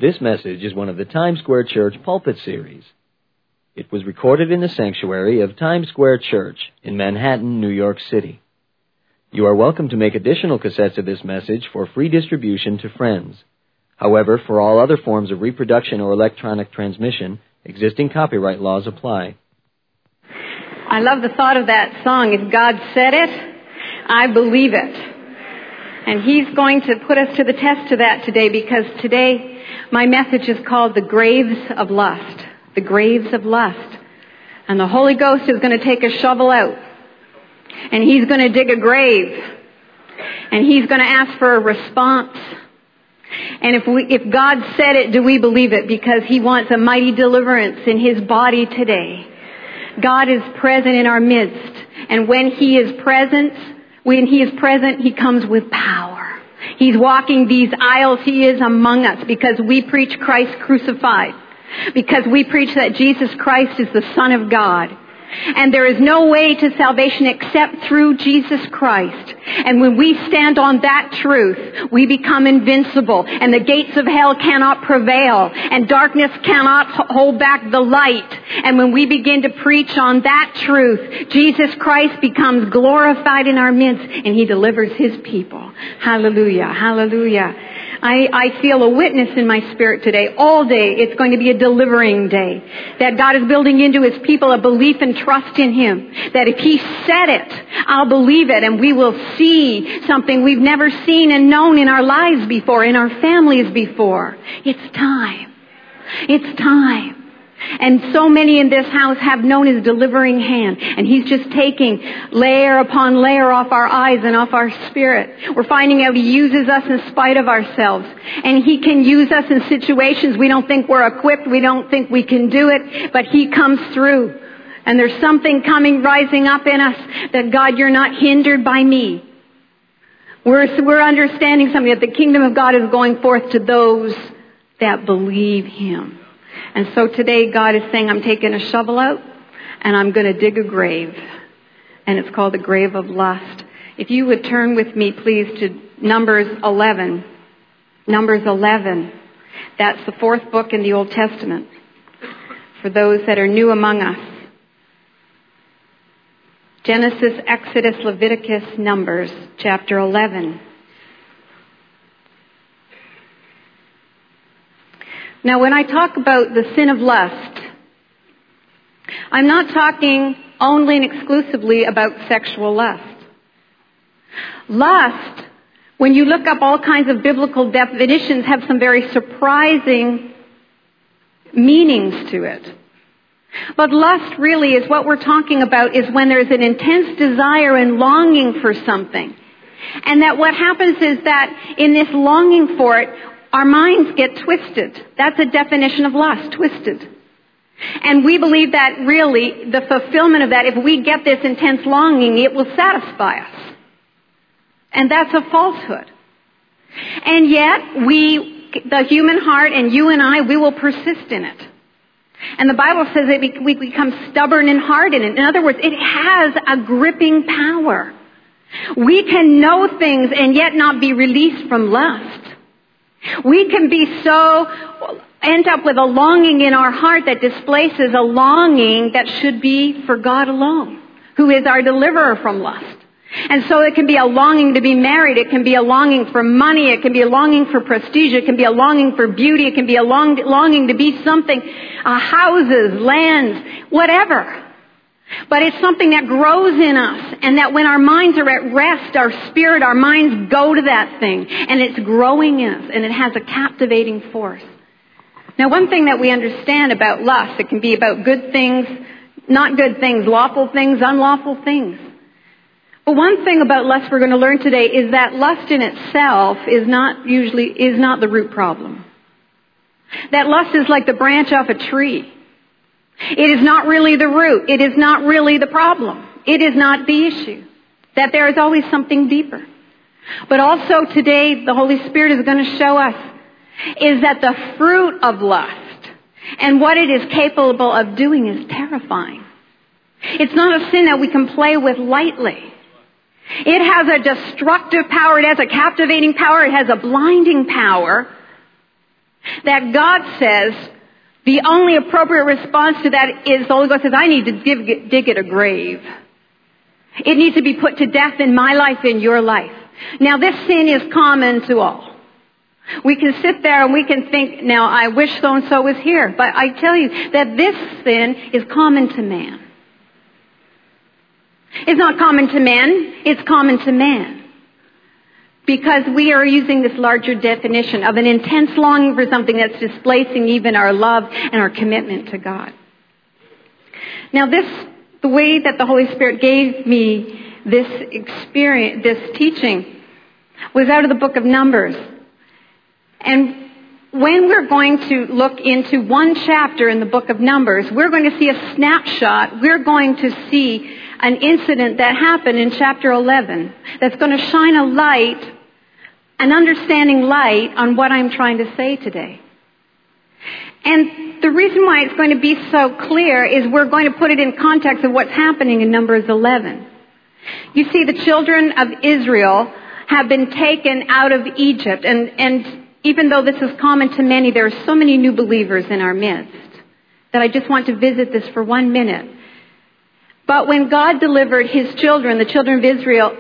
This message is one of the Times Square Church Pulpit Series. It was recorded in the sanctuary of Times Square Church in Manhattan, New York City. You are welcome to make additional cassettes of this message for free distribution to friends. However, for all other forms of reproduction or electronic transmission, existing copyright laws apply. I love the thought of that song. If God said it, I believe it. And He's going to put us to the test of that today, because today my message is called The Graves of Lust. The Graves of Lust. And the Holy Ghost is going to take a shovel out. And He's going to dig a grave. And He's going to ask for a response. And if God said it, do we believe it? Because He wants a mighty deliverance in His body today. God is present in our midst. And when He is present, He comes with power. He's walking these aisles. He is among us because we preach Christ crucified. Because we preach that Jesus Christ is the Son of God. And there is no way to salvation except through Jesus Christ. And when we stand on that truth, we become invincible. And the gates of hell cannot prevail. And darkness cannot hold back the light. And when we begin to preach on that truth, Jesus Christ becomes glorified in our midst. And He delivers His people. Hallelujah. Hallelujah. I feel a witness in my spirit today. All day, it's going to be a delivering day. That God is building into His people a belief and trust in Him. That if He said it, I'll believe it, and we will see something we've never seen and known in our lives before, in our families before. It's time. It's time. And so many in this house have known His delivering hand. And He's just taking layer upon layer off our eyes and off our spirit. We're finding out He uses us in spite of ourselves. And He can use us in situations we don't think we're equipped, we don't think we can do it, but He comes through. And there's something rising up in us that, God, you're not hindered by me. We're understanding something, that the kingdom of God is going forth to those that believe Him. And so today God is saying, I'm taking a shovel out and I'm going to dig a grave. And it's called the grave of lust. If you would turn with me, please, to Numbers 11. Numbers 11. That's the fourth book in the Old Testament. For those that are new among us. Genesis, Exodus, Leviticus, Numbers, chapter 11. Now, when I talk about the sin of lust, I'm not talking only and exclusively about sexual lust. Lust, when you look up all kinds of biblical definitions, have some very surprising meanings to it. But lust really is what we're talking about, is when there's an intense desire and longing for something. And that what happens is that in this longing for it, our minds get twisted. That's a definition of lust, twisted. And we believe that really the fulfillment of that, if we get this intense longing, it will satisfy us. And that's a falsehood. And yet, the human heart and you and I, we will persist in it. And the Bible says that we become stubborn and hardened. In other words, it has a gripping power. We can know things and yet not be released from lust. We can end up with a longing in our heart that displaces a longing that should be for God alone, who is our deliverer from lust. And so it can be a longing to be married. It can be a longing for money. It can be a longing for prestige. It can be a longing for beauty. It can be a longing to be something, houses, lands, whatever. But it's something that grows in us, and that when our minds are at rest, our spirit, our minds go to that thing, and it's growing in us, and it has a captivating force. Now, one thing that we understand about lust, it can be about good things, not good things, lawful things, unlawful things. But one thing about lust we're going to learn today is that lust in itself is not the root problem. That lust is like the branch off a tree. It is not really the root. It is not really the problem. It is not the issue. That there is always something deeper. But also today, the Holy Spirit is going to show us is that the fruit of lust and what it is capable of doing is terrifying. It's not a sin that we can play with lightly. It has a destructive power. It has a captivating power. It has a blinding power. that God says the only appropriate response to that is the Holy Ghost says, I need to dig it a grave. It needs to be put to death in my life, in your life. Now, this sin is common to all. We can sit there and we can think, now, I wish so-and-so was here. But I tell you that this sin is common to man. It's not common to men, it's common to man. Because we are using this larger definition of an intense longing for something that's displacing even our love and our commitment to God. Now the way that the Holy Spirit gave me this experience, this teaching, was out of the book of Numbers. And when we're going to look into one chapter in the book of Numbers, we're going to see a snapshot. We're going to see an incident that happened in chapter 11 that's going to shine a light, an understanding light on what I'm trying to say today. And the reason why it's going to be so clear is we're going to put it in context of what's happening in Numbers 11. You see, the children of Israel have been taken out of Egypt, and even though this is common to many, there are so many new believers in our midst that I just want to visit this for 1 minute. But when God delivered His children, the children of Israel,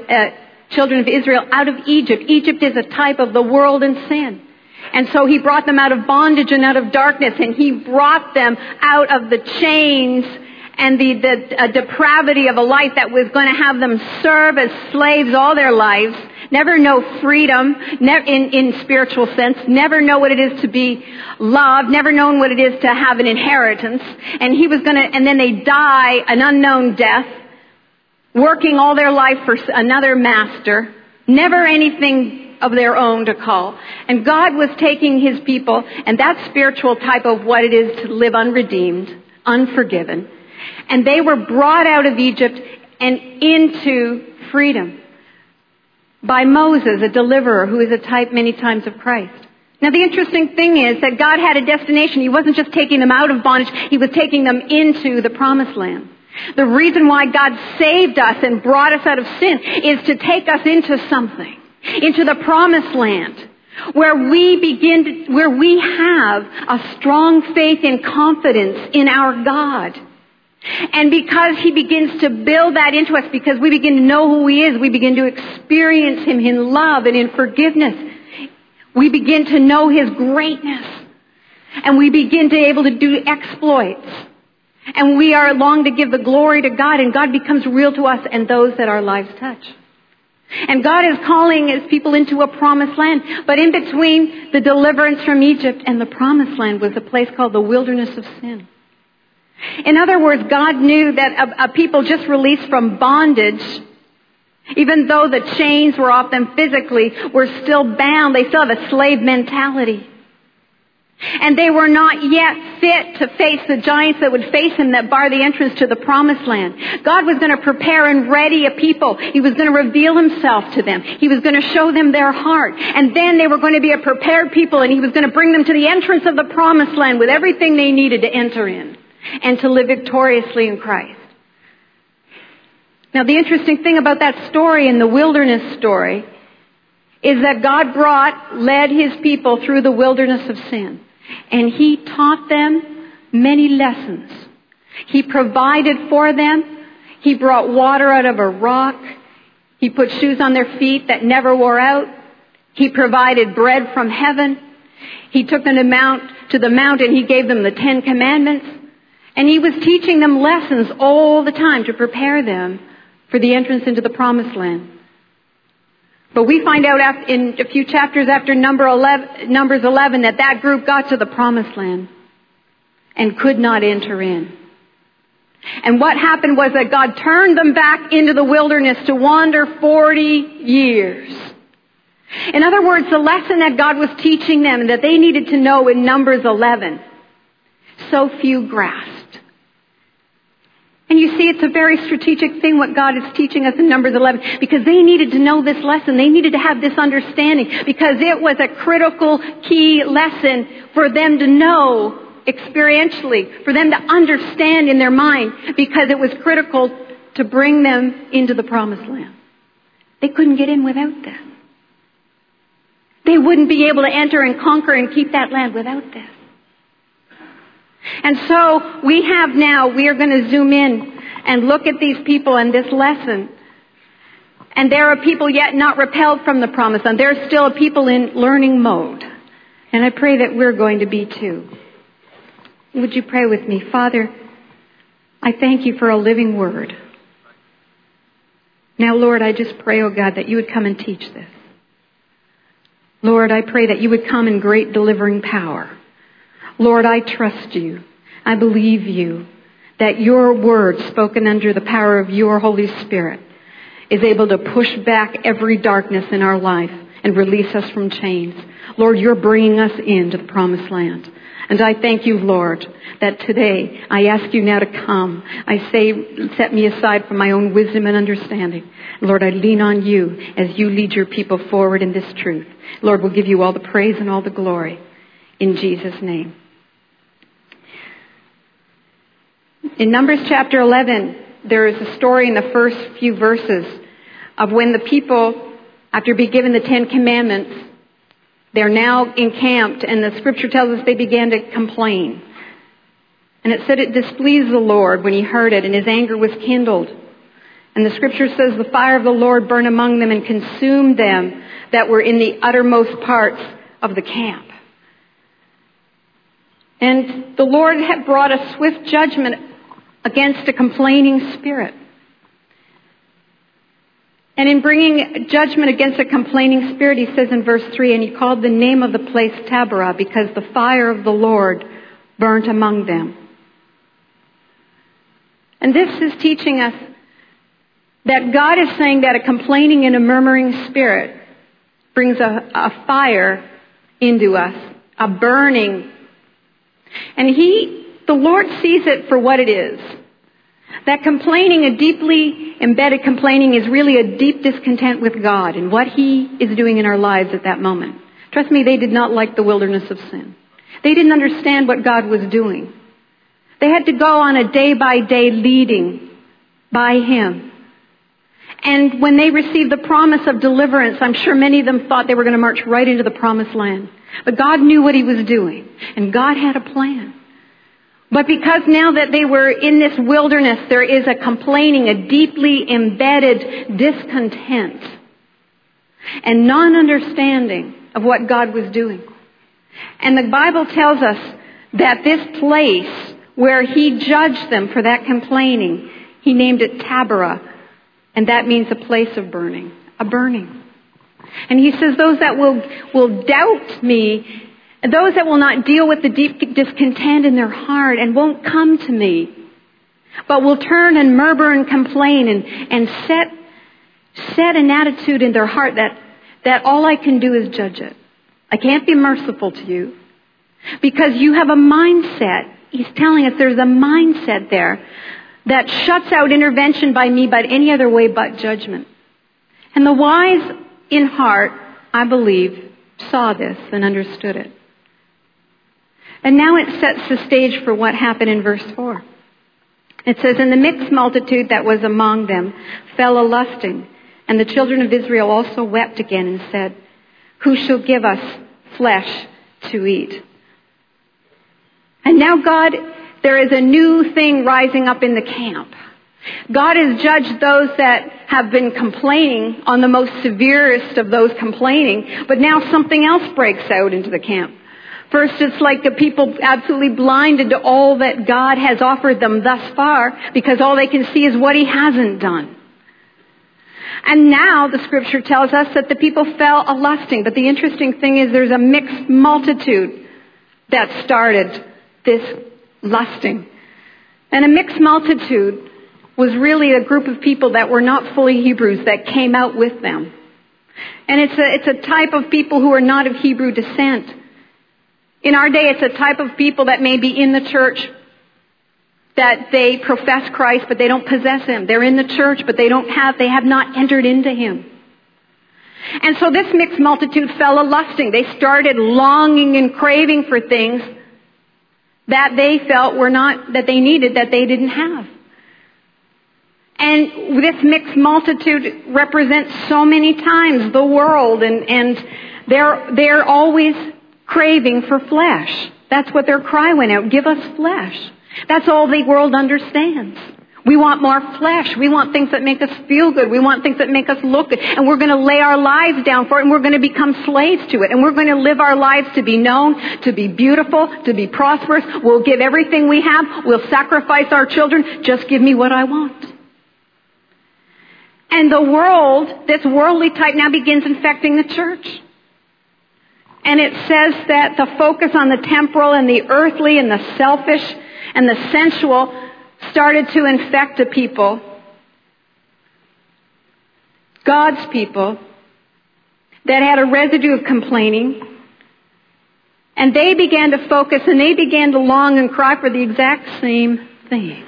out of Egypt, Egypt is a type of the world and sin. And so He brought them out of bondage and out of darkness, and He brought them out of the chains and the depravity of a life that was going to have them serve as slaves all their lives, never know freedom in spiritual sense, never know what it is to be loved, never known what it is to have an inheritance. And and then they die an unknown death, working all their life for another master, never anything of their own to call. And God was taking His people, and that spiritual type of what it is to live unredeemed, unforgiven. And they were brought out of Egypt and into freedom by Moses, a deliverer who is a type many times of Christ. Now the interesting thing is that God had a destination. He wasn't just taking them out of bondage, He was taking them into the promised land. The reason why God saved us and brought us out of sin is to take us into something, into the promised land, where we have a strong faith and confidence in our God. And because He begins to build that into us, because we begin to know who He is, we begin to experience Him in love and in forgiveness. We begin to know His greatness. And we begin to be able to do exploits. And we are long to give the glory to God, and God becomes real to us and those that our lives touch. And God is calling His people into a promised land. But in between the deliverance from Egypt and the promised land was a place called the wilderness of sin. In other words, God knew that a people just released from bondage, even though the chains were off them physically, were still bound. They still have a slave mentality. And they were not yet fit to face the giants that would face them that bar the entrance to the promised land. God was going to prepare and ready a people. He was going to reveal Himself to them. He was going to show them their heart. And then they were going to be a prepared people, and He was going to bring them to the entrance of the promised land with everything they needed to enter in and to live victoriously in Christ. Now, the interesting thing about that story and the wilderness story is that God led His people through the wilderness of sin. And He taught them many lessons. He provided for them. He brought water out of a rock. He put shoes on their feet that never wore out. He provided bread from heaven. He took them to the mountain. He gave them the 10 Commandments. And He was teaching them lessons all the time to prepare them for the entrance into the promised land. But we find out in a few chapters after Numbers 11 that group got to the promised land and could not enter in. And what happened was that God turned them back into the wilderness to wander 40 years. In other words, the lesson that God was teaching them that they needed to know in Numbers 11, so few grasped. And you see, it's a very strategic thing what God is teaching us in Numbers 11, because they needed to know this lesson. They needed to have this understanding, because it was a critical, key lesson for them to know experientially, for them to understand in their mind, because it was critical to bring them into the promised land. They couldn't get in without that. They wouldn't be able to enter and conquer and keep that land without this. And so we are going to zoom in and look at these people and this lesson. And there are people yet not repelled from the promised land. There are still people in learning mode. And I pray that we're going to be too. Would you pray with me? Father, I thank you for a living word. Now, Lord, I just pray, oh God, that you would come and teach this. Lord, I pray that you would come in great delivering power. Lord, I trust you. I believe you that your word spoken under the power of your Holy Spirit is able to push back every darkness in our life and release us from chains. Lord, you're bringing us into the promised land. And I thank you, Lord, that today I ask you now to come. I say, set me aside from my own wisdom and understanding. Lord, I lean on you as you lead your people forward in this truth. Lord, we'll give you all the praise and all the glory in Jesus' name. In Numbers chapter 11, there is a story in the first few verses of when the people, after being given the 10 Commandments, they're now encamped, and the scripture tells us they began to complain. And it said it displeased the Lord when he heard it, and his anger was kindled. And the scripture says the fire of the Lord burned among them and consumed them that were in the uttermost parts of the camp. And the Lord had brought a swift judgment against a complaining spirit. And in bringing judgment against a complaining spirit, he says in verse 3, and he called the name of the place Taberah, because the fire of the Lord burnt among them. And this is teaching us that God is saying that a complaining and a murmuring spirit brings a fire into us, a burning. And the Lord sees it for what it is. That complaining, a deeply embedded complaining, is really a deep discontent with God and what he is doing in our lives at that moment. Trust me, they did not like the wilderness of sin. They didn't understand what God was doing. They had to go on a day-by-day leading by him. And when they received the promise of deliverance, I'm sure many of them thought they were going to march right into the promised land. But God knew what he was doing, and God had a plan. But because now that they were in this wilderness, there is a complaining, a deeply embedded discontent and non-understanding of what God was doing. And the Bible tells us that this place where he judged them for that complaining, he named it Taberah, and that means a place of burning, a burning. And he says those that will doubt me, and those that will not deal with the deep discontent in their heart and won't come to me, but will turn and murmur and complain and set an attitude in their heart that all I can do is judge it. I can't be merciful to you because you have a mindset. He's telling us there's a mindset there that shuts out intervention by me by any other way but judgment. And the wise in heart, I believe, saw this and understood it. And now it sets the stage for what happened in verse 4. It says, and the mixed multitude that was among them fell a-lusting, and the children of Israel also wept again and said, who shall give us flesh to eat? And now there is a new thing rising up in the camp. God has judged those that have been complaining on the most severest of those complaining, but now something else breaks out into the camp. First, it's like the people absolutely blinded to all that God has offered them thus far because all they can see is what he hasn't done. And now the scripture tells us that the people fell a-lusting. But the interesting thing is there's a mixed multitude that started this lusting. And a mixed multitude was really a group of people that were not fully Hebrews that came out with them. And it's a type of people who are not of Hebrew descent. In our day, it's a type of people that may be in the church, that they profess Christ, but they don't possess him. They're in the church, but they have not entered into him. And so this mixed multitude fell a-lusting. They started longing and craving for things that they felt that they needed, that they didn't have. And this mixed multitude represents so many times the world and They're always craving for flesh. That's what their cry went out. Give us flesh. That's all the world understands. We want more flesh. We want things that make us feel good. We want things that make us look good. And we're going to lay our lives down for it, and we're going to become slaves to it. And we're going to live our lives to be known, to be beautiful, to be prosperous. We'll give everything we have. We'll sacrifice our children. Just give me what I want. And the world, this worldly type, now begins infecting the church. And it says that the focus on the temporal and the earthly and the selfish and the sensual started to infect the people, God's people, that had a residue of complaining. And they began to focus and they began to long and cry for the exact same things.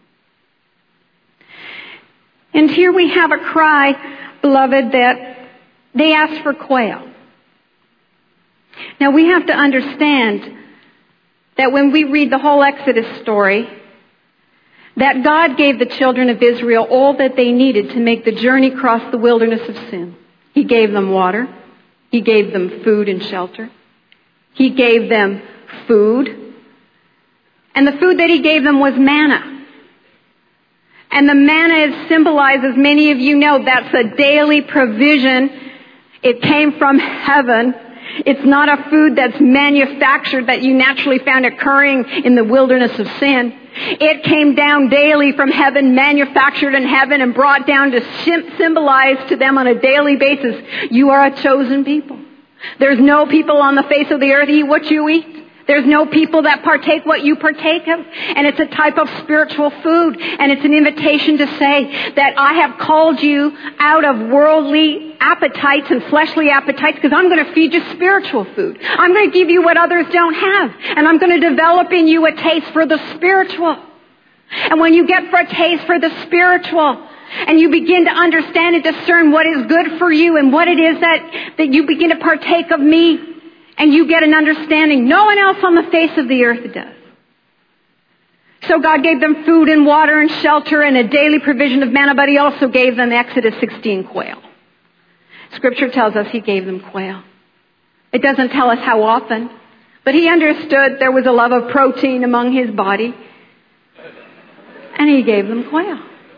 And here we have a cry, beloved, that they asked for quail. Now we have to understand that when we read the whole Exodus story, that God gave the children of Israel all that they needed to make the journey across the wilderness of sin. He gave them water. He gave them food and shelter. He gave them food. And the food that He gave them was manna. And the manna is symbolized, as many of you know, that's a daily provision. It came from heaven. It's not a food that's manufactured that you naturally found occurring in the wilderness of sin. It came down daily from heaven, manufactured in heaven, and brought down to symbolize to them on a daily basis, you are a chosen people. There's no people on the face of the earth eat what you eat. There's no people that partake what you partake of. And it's a type of spiritual food. And it's an invitation to say that I have called you out of worldly appetites and fleshly appetites because I'm going to feed you spiritual food. I'm going to give you what others don't have. And I'm going to develop in you a taste for the spiritual. And when you get for a taste for the spiritual, and you begin to understand and discern what is good for you and what it is that you begin to partake of me, and you get an understanding no one else on the face of the earth does. So God gave them food and water and shelter and a daily provision of manna, but He also gave them Exodus 16 quail. Scripture tells us He gave them quail. It doesn't tell us how often, but He understood there was a love of protein among His body, and He gave them quail.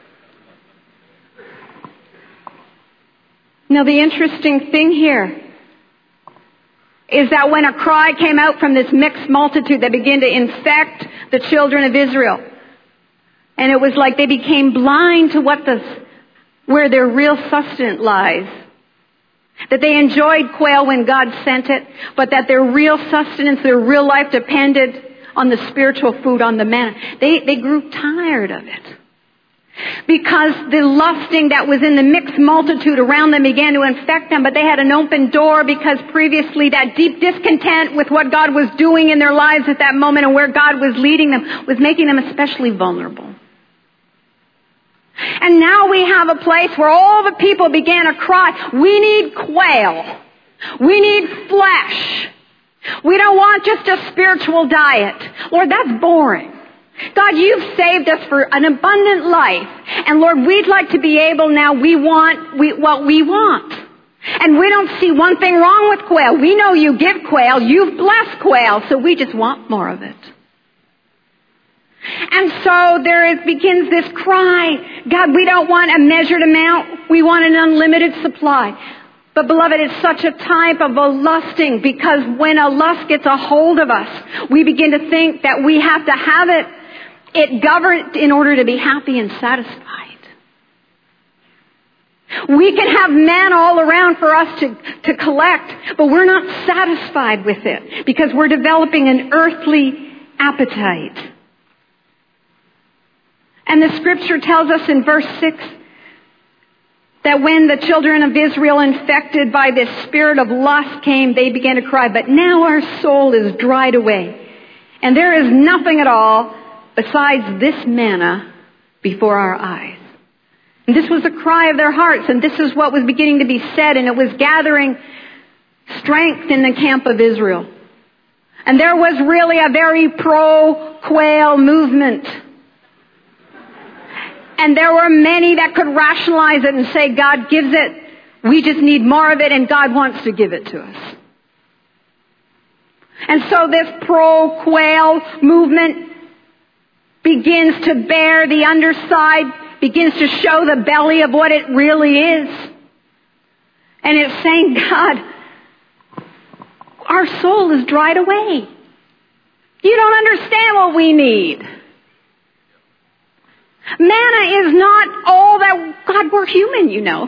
Now the interesting thing here is that when a cry came out from this mixed multitude that began to infect the children of Israel, and it was like they became blind to where their real sustenance lies. That they enjoyed quail when God sent it, but that their real sustenance, their real life depended on the spiritual food, on the manna. They grew tired of it. Because the lusting that was in the mixed multitude around them began to infect them, but they had an open door because previously that deep discontent with what God was doing in their lives at that moment and where God was leading them was making them especially vulnerable. And now we have a place where all the people began to cry, we need quail. We need flesh. We don't want just a spiritual diet. Lord, that's boring. God, you've saved us for an abundant life. And Lord, we'd like to be able now, we want what we want. And we don't see one thing wrong with quail. We know you give quail, you've blessed quail, so we just want more of it. And so begins this cry, God, we don't want a measured amount, we want an unlimited supply. But beloved, it's such a type of a lusting, because when a lust gets a hold of us, we begin to think that we have to have it governed in order to be happy and satisfied. We can have manna all around for us to collect, but we're not satisfied with it because we're developing an earthly appetite. And the scripture tells us in verse 6 that when the children of Israel, infected by this spirit of lust, came, they began to cry, but now our soul is dried away, and there is nothing at all besides this manna before our eyes. And this was the cry of their hearts, and this is what was beginning to be said, and it was gathering strength in the camp of Israel. And there was really a very pro-quail movement. And there were many that could rationalize it and say God gives it We just need more of it, and God wants to give it to us. And so this pro-quail movement begins to bear the underside, begins to show the belly of what it really is. And it's saying, God, our soul is dried away. You don't understand what we need. Manna is not all that. God, we're human, you know.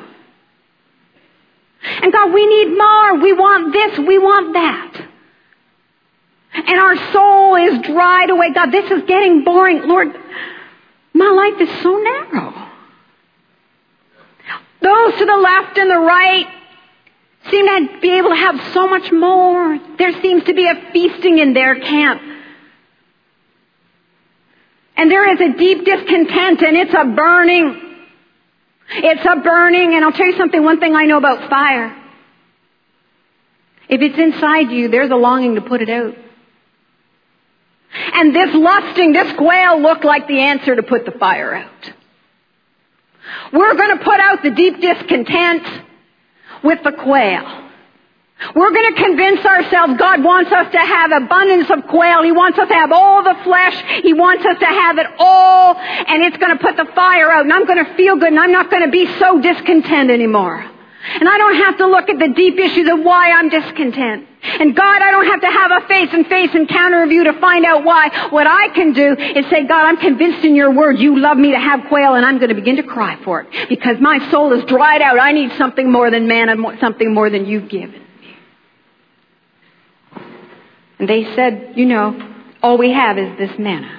And God, we need more. We want this. We want that. And our soul is dried away. God, this is getting boring. Lord, my life is so narrow. Those to the left and the right seem to be able to have so much more. There seems to be a feasting in their camp. And there is a deep discontent, and it's a burning. It's a burning. And I'll tell you something, one thing I know about fire. If it's inside you, there's a longing to put it out. And this lusting, this quail looked like the answer to put the fire out. We're going to put out the deep discontent with the quail. We're going to convince ourselves God wants us to have abundance of quail. He wants us to have all the flesh. He wants us to have it all. And it's going to put the fire out. And I'm going to feel good. And I'm not going to be so discontent anymore. And I don't have to look at the deep issues of why I'm discontent. And God, I don't have to have a face-to-face encounter of you to find out why. What I can do is say, God, I'm convinced in your word you love me to have quail, and I'm going to begin to cry for it. Because my soul is dried out. I need something more than manna, something more than you've given. And they said, you know, all we have is this manna.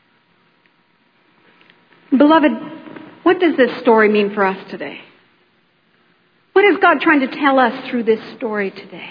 Beloved, what does this story mean for us today? What is God trying to tell us through this story today?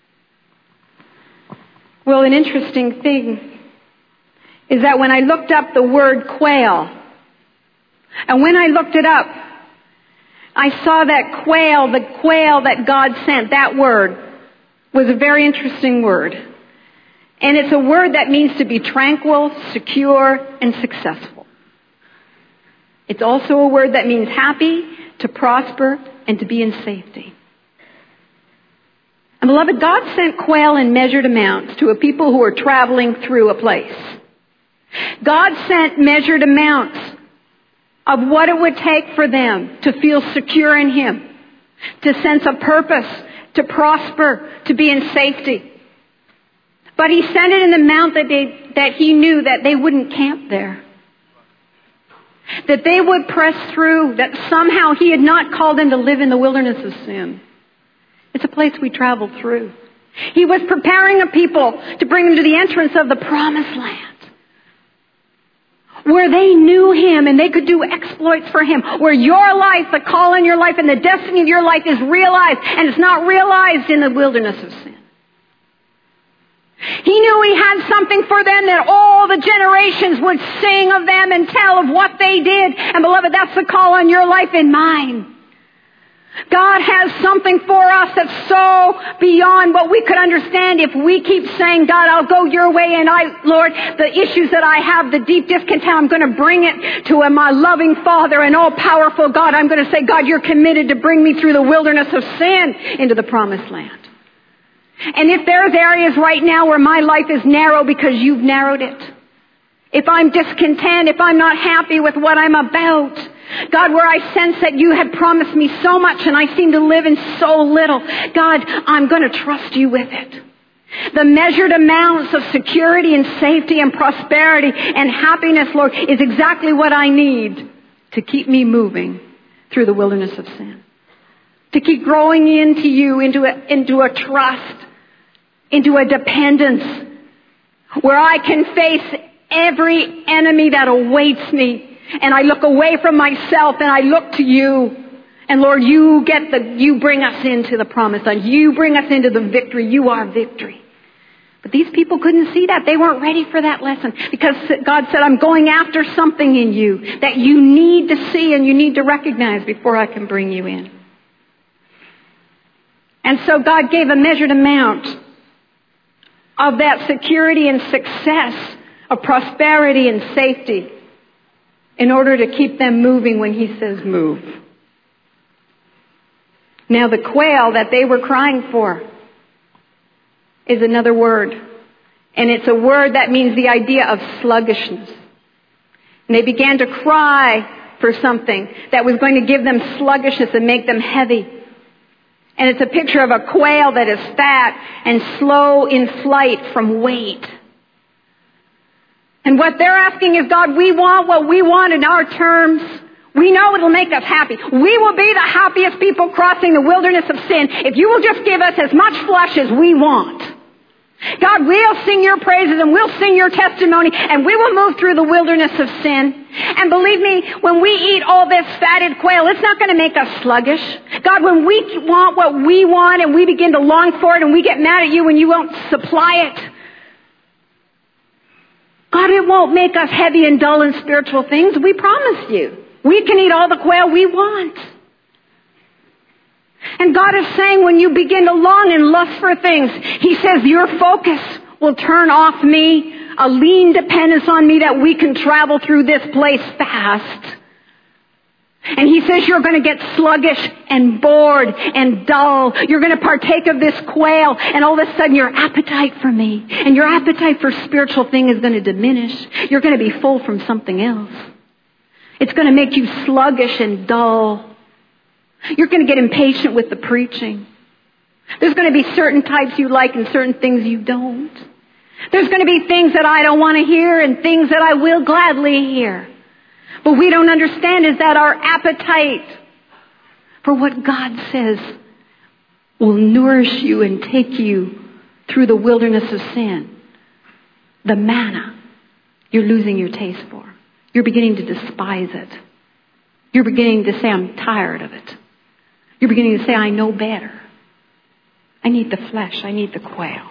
Well, an interesting thing is that when I looked up the word quail, and when I looked it up, I saw that quail, the quail that God sent, that word was a very interesting word. And it's a word that means to be tranquil, secure, and successful. It's also a word that means happy, to prosper, and to be in safety. And beloved, God sent quail in measured amounts to a people who were traveling through a place. God sent measured amounts of what it would take for them to feel secure in Him, to sense a purpose, to prosper, to be in safety. But He sent it in the amount that He knew that they wouldn't camp there. That they would press through, that somehow He had not called them to live in the wilderness of sin. It's a place we travel through. He was preparing a people to bring them to the entrance of the promised land, where they knew Him and they could do exploits for Him, where your life, the call in your life and the destiny of your life is realized, and it's not realized in the wilderness of sin. He knew He had something for them that all the generations would sing of them and tell of what they did. And beloved, that's the call on your life and mine. God has something for us that's so beyond what we could understand if we keep saying, God, I'll go your way, and Lord, the issues that I have, the deep discontent, I'm going to bring it to my loving Father and all-powerful God. I'm going to say, God, you're committed to bring me through the wilderness of sin into the promised land. And if there's areas right now where my life is narrow because you've narrowed it, if I'm discontent, if I'm not happy with what I'm about, God, where I sense that you had promised me so much and I seem to live in so little, God, I'm going to trust you with it. The measured amounts of security and safety and prosperity and happiness, Lord, is exactly what I need to keep me moving through the wilderness of sin. To keep growing into you, into a trust, into a dependence, where I can face every enemy that awaits me. And I look away from myself and I look to you. And Lord, you bring us into the promised land. You bring us into the victory. You are victory. But these people couldn't see that. They weren't ready for that lesson. Because God said, I'm going after something in you that you need to see and you need to recognize before I can bring you in. And so God gave a measured amount of that security and success, of prosperity and safety, in order to keep them moving when He says move. Now the quail that they were crying for is another word. And it's a word that means the idea of sluggishness. And they began to cry for something that was going to give them sluggishness and make them heavy. And it's a picture of a quail that is fat and slow in flight from weight. And what they're asking is, God, we want what we want in our terms. We know it'll make us happy. We will be the happiest people crossing the wilderness of sin if you will just give us as much flesh as we want. God, we'll sing your praises and we'll sing your testimony and we will move through the wilderness of sin. And believe me, when we eat all this fatted quail, it's not going to make us sluggish. God, when we want what we want and we begin to long for it and we get mad at you when you won't supply it, God, it won't make us heavy and dull in spiritual things. We promise you. We can eat all the quail we want. And God is saying when you begin to long and lust for things, He says your focus will turn off me, a lean dependence on me that we can travel through this place fast. And He says you're going to get sluggish and bored and dull. You're going to partake of this quail and all of a sudden your appetite for me and your appetite for spiritual thing is going to diminish. You're going to be full from something else. It's going to make you sluggish and dull. You're going to get impatient with the preaching. There's going to be certain types you like and certain things you don't. There's going to be things that I don't want to hear and things that I will gladly hear. What we don't understand is that our appetite for what God says will nourish you and take you through the wilderness of sin. The manna you're losing your taste for. You're beginning to despise it. You're beginning to say, I'm tired of it. You're beginning to say, I know better. I need the flesh. I need the quail.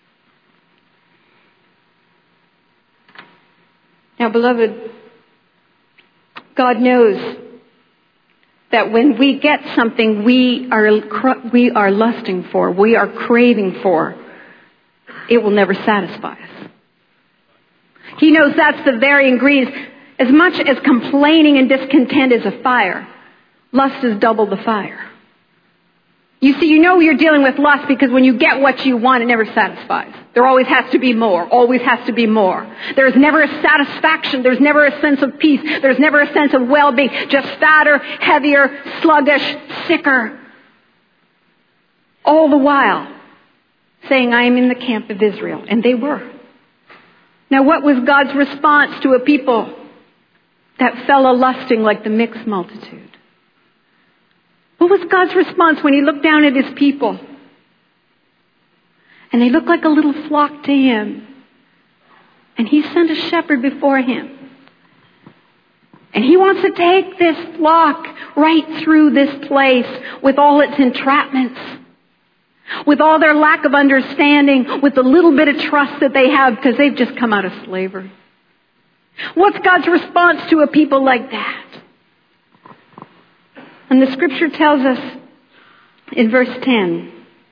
Now, beloved, God knows that when we get something we are lusting for, we are craving for, it will never satisfy us. He knows that's the very ingredient. As much as complaining and discontent is a fire, lust is double the fire. You see, you know you're dealing with lust because when you get what you want, it never satisfies. There always has to be more. Always has to be more. There's never a satisfaction. There's never a sense of peace. There's never a sense of well-being. Just fatter, heavier, sluggish, sicker. All the while saying, I am in the camp of Israel. And they were. Now, what was God's response to a people that fell a-lusting like the mixed multitude? What was God's response when He looked down at His people? And they looked like a little flock to Him. And He sent a shepherd before Him. And He wants to take this flock right through this place with all its entrapments, with all their lack of understanding, with the little bit of trust that they have because they've just come out of slavery. What's God's response to a people like that? And the scripture tells us in verse 10,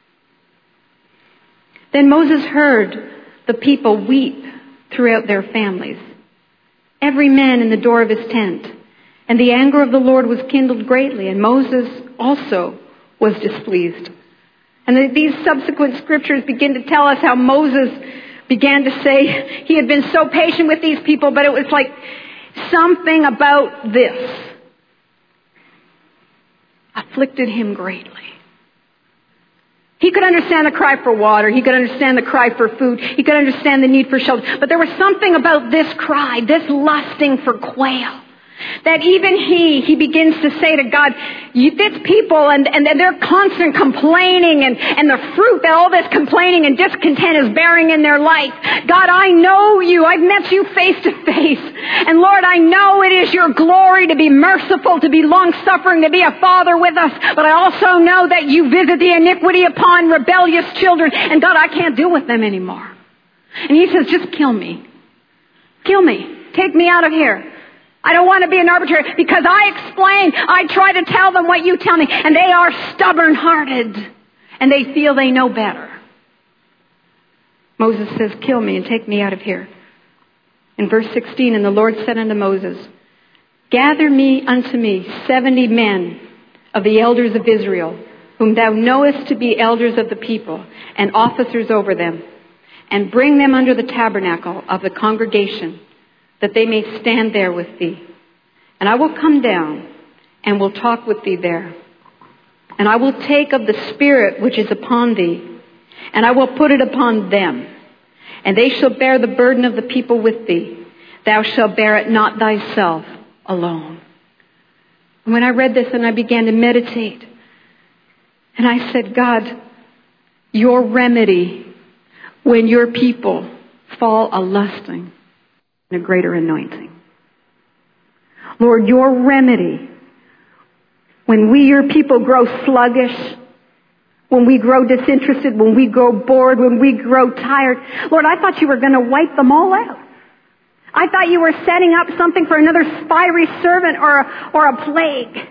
Then Moses heard the people weep throughout their families, every man in the door of his tent. And the anger of the Lord was kindled greatly, and Moses also was displeased. And these subsequent scriptures begin to tell us how Moses began to say he had been so patient with these people, but it was like something about this afflicted him greatly. He could understand the cry for water. He could understand the cry for food. He could understand the need for shelter. But there was something about this cry, this lusting for quail, that even he begins to say to God, this people and their constant complaining and the fruit that all this complaining and discontent is bearing in their life. God, I know you. I've met you face to face. And Lord, I know it is your glory to be merciful, to be long-suffering, to be a father with us. But I also know that you visit the iniquity upon rebellious children. And God, I can't deal with them anymore. And He says, just kill me. Kill me. Take me out of here. I don't want to be an arbitrator because I try to tell them what you tell me, and they are stubborn-hearted, and they feel they know better. Moses says, kill me and take me out of here. In verse 16, and the Lord said unto Moses, Gather me unto me 70 men of the elders of Israel, whom thou knowest to be elders of the people and officers over them, and bring them under the tabernacle of the congregation, that they may stand there with thee. And I will come down and will talk with thee there. And I will take of the Spirit which is upon thee, and I will put it upon them. And they shall bear the burden of the people with thee. Thou shalt bear it not thyself alone. And when I read this and I began to meditate, and I said, God, your remedy when your people fall a-lusting in a greater anointing. Lord, your remedy when we, your people, grow sluggish, when we grow disinterested, when we grow bored, when we grow tired. Lord, I thought you were going to wipe them all out. I thought you were setting up something for another fiery servant or a plague.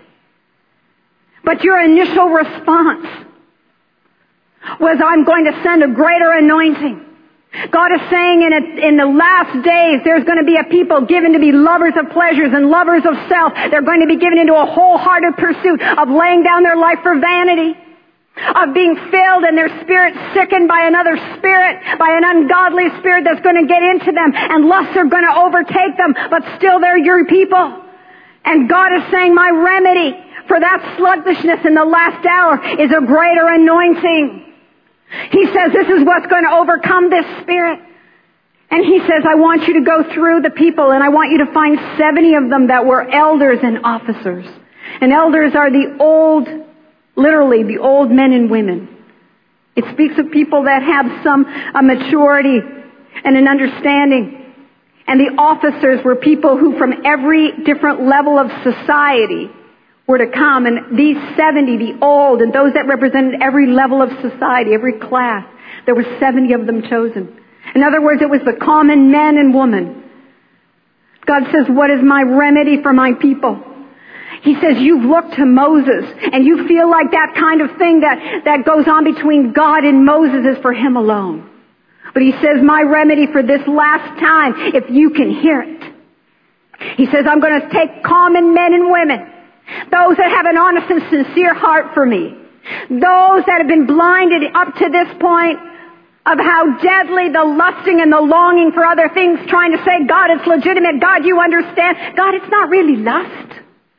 But your initial response was, I'm going to send a greater anointing. God is saying in the last days, there's going to be a people given to be lovers of pleasures and lovers of self. They're going to be given into a wholehearted pursuit of laying down their life for vanity, of being filled and their spirit sickened by another spirit, by an ungodly spirit that's going to get into them, and lusts are going to overtake them, but still they're your people. And God is saying, my remedy for that sluggishness in the last hour is a greater anointing. He says this is what's going to overcome this spirit. And he says, I want you to go through the people, and I want you to find 70 of them that were elders and officers. And elders are the old, literally the old men and women. It speaks of people that have a maturity and an understanding. And the officers were people who from every different level of society were to come. And these 70, the old, and those that represented every level of society, every class, there were 70 of them chosen. In other words, it was the common men and women. God says, what is my remedy for my people? He says, you've looked to Moses, and you feel like that kind of thing that goes on between God and Moses is for him alone. But he says, my remedy for this last time, if you can hear it. He says, I'm going to take common men and women, those that have an honest and sincere heart for me, those that have been blinded up to this point of how deadly the lusting and the longing for other things, trying to say, God, it's legitimate. God, you understand. God, it's not really lust.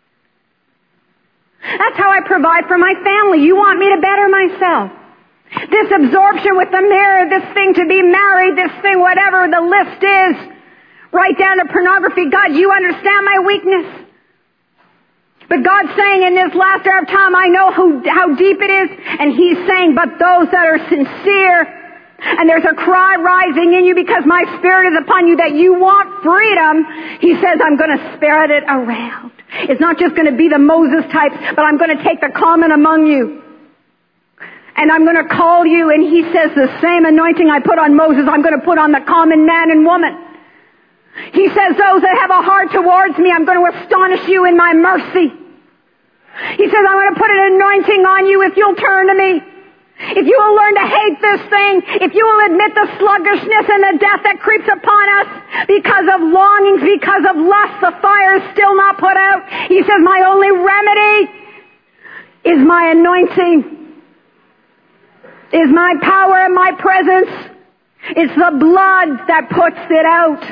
That's how I provide for my family. You want me to better myself. This absorption with the mirror, this thing to be married, this thing, whatever the list is, right down to pornography. God, you understand my weakness. But God's saying in this last hour of time, I know how deep it is. And He's saying, but those that are sincere, and there's a cry rising in you because my Spirit is upon you that you want freedom. He says, I'm going to spread it around. It's not just going to be the Moses types, but I'm going to take the common among you. And I'm going to call you, and He says the same anointing I put on Moses, I'm going to put on the common man and woman. He says those that have a heart towards me, I'm going to astonish you in my mercy. He says I'm going to put an anointing on you if you'll turn to me. If you will learn to hate this thing, if you will admit the sluggishness and the death that creeps upon us because of longings, because of lust, the fire is still not put out. He says my only remedy is my anointing, is my power and my presence. It's the blood that puts it out.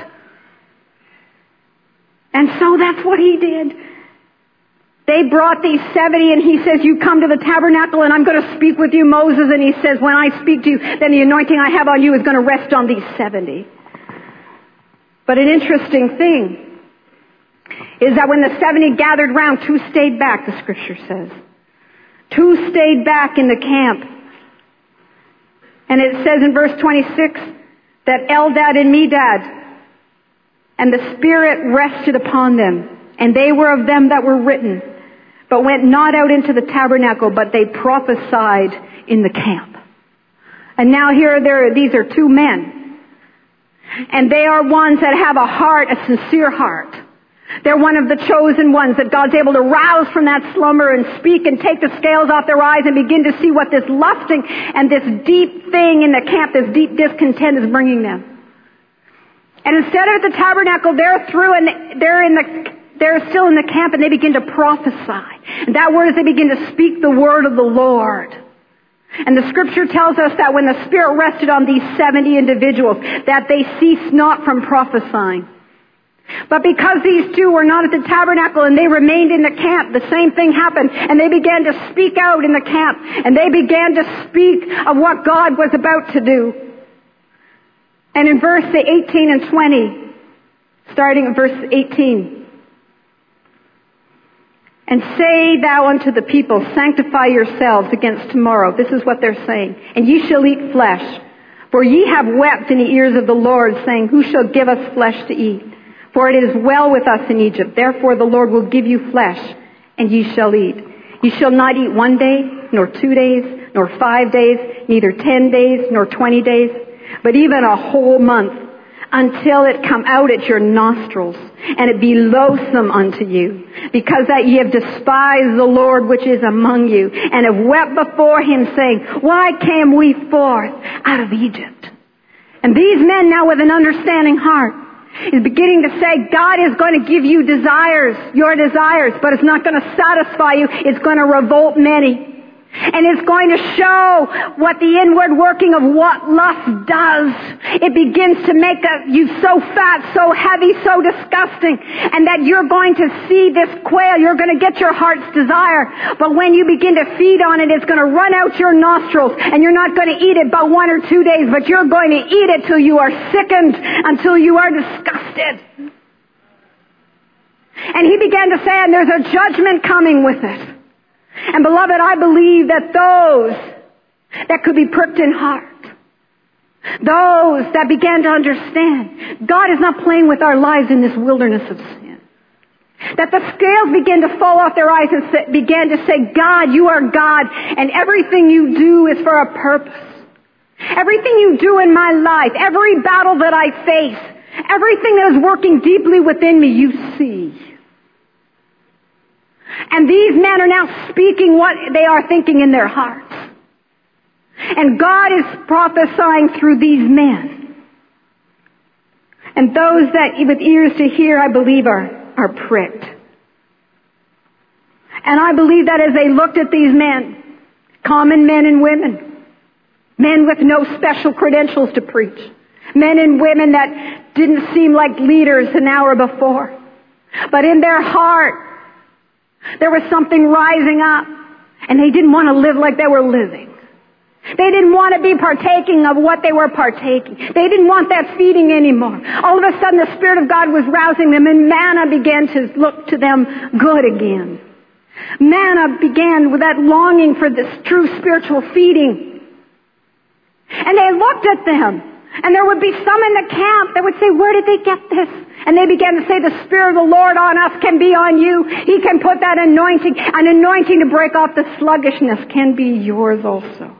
And so that's what He did. They brought these 70, and He says, you come to the tabernacle and I'm going to speak with you, Moses. And He says, when I speak to you, then the anointing I have on you is going to rest on these 70. But an interesting thing is that when the 70 gathered round, 2 stayed back, the Scripture says. 2 stayed back in the camp. And it says in verse 26 that Eldad and Medad, and the Spirit rested upon them. And they were of them that were written, but went not out into the tabernacle, but they prophesied in the camp. And now these are 2 men. And they are ones that have a heart, a sincere heart. They're one of the chosen ones that God's able to rouse from that slumber and speak and take the scales off their eyes and begin to see what this lusting and this deep thing in the camp, this deep discontent is bringing them. And instead of at the tabernacle, they're through and they're still in the camp, and they begin to prophesy. And that word is they begin to speak the word of the Lord. And the scripture tells us that when the Spirit rested on these 70 individuals, that they ceased not from prophesying. But because these two were not at the tabernacle and they remained in the camp, the same thing happened. And they began to speak out in the camp. And they began to speak of what God was about to do. And in verse 18 and 20, starting at verse 18, and say thou unto the people, sanctify yourselves against tomorrow. This is what they're saying. And ye shall eat flesh. For ye have wept in the ears of the Lord, saying, who shall give us flesh to eat? For it is well with us in Egypt. Therefore the Lord will give you flesh, and ye shall eat. Ye shall not eat 1 day, nor 2 days, nor 5 days, neither 10 days, nor 20 days, but even a whole month, until it come out at your nostrils, and it be loathsome unto you, because that ye have despised the Lord which is among you, and have wept before him, saying, why came we forth out of Egypt? And these men now with an understanding heart is beginning to say, God is going to give you desires, your desires, but it's not going to satisfy you. It's going to revolt many. And it's going to show what the inward working of what lust does. It begins to make you so fat, so heavy, so disgusting, and that you're going to see this quail. You're going to get your heart's desire. But when you begin to feed on it, it's going to run out your nostrils, and you're not going to eat it about 1 or 2 days, but you're going to eat it till you are sickened, until you are disgusted. And he began to say, and there's a judgment coming with it. And beloved, I believe that those that could be pricked in heart, those that began to understand, God is not playing with our lives in this wilderness of sin. That the scales began to fall off their eyes and began to say, God, you are God, and everything you do is for a purpose. Everything you do in my life, every battle that I face, everything that is working deeply within me, you see. And these men are now speaking what they are thinking in their hearts. And God is prophesying through these men. And those that with ears to hear, I believe, are pricked. And I believe that as they looked at these men, common men and women, men with no special credentials to preach, men and women that didn't seem like leaders an hour before, but in their heart, there was something rising up, and they didn't want to live like they were living. They didn't want to be partaking of what they were partaking. They didn't want that feeding anymore. All of a sudden, the Spirit of God was rousing them, and manna began to look to them good again. Manna began with that longing for this true spiritual feeding. And they looked at them, and there would be some in the camp that would say, where did they get this? And they began to say, the Spirit of the Lord on us can be on you. He can put that anointing. An anointing to break off the sluggishness can be yours also.